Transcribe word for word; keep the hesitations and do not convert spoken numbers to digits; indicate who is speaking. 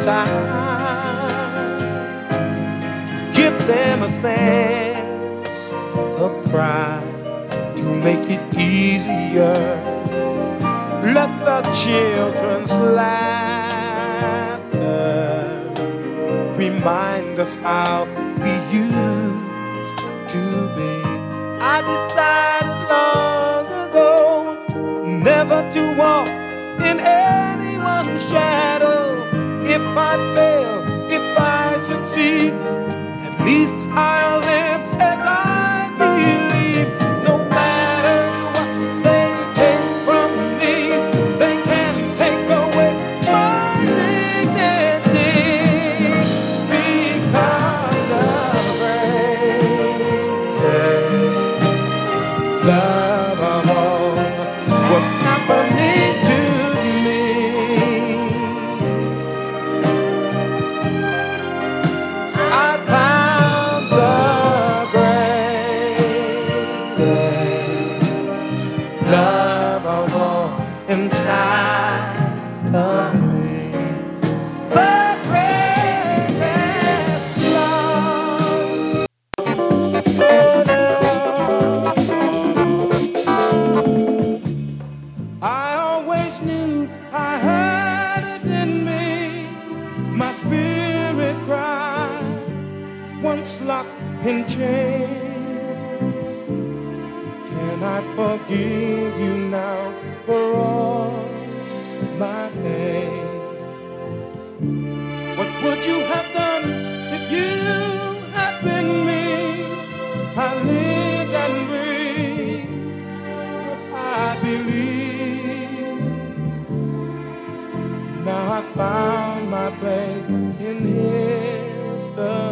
Speaker 1: inside. Give them a sense of pride to make it easier. Let the children's laughter remind us how we used to be. I decided long ago never to walk in anyone's shadow. If I fail, if I succeed, at least I'll live as I believe. No matter what they take from me, they can't take away my dignity. Because the greatest love of all was happening to me. I found the greatest love of all inside of me. The greatest love. I always knew I had it in me. My spirit cried, once locked in chains. Can I forgive you now for all my pain? What would you have done if you had been me? I lived and breathed what I believe. Now I found my place in history.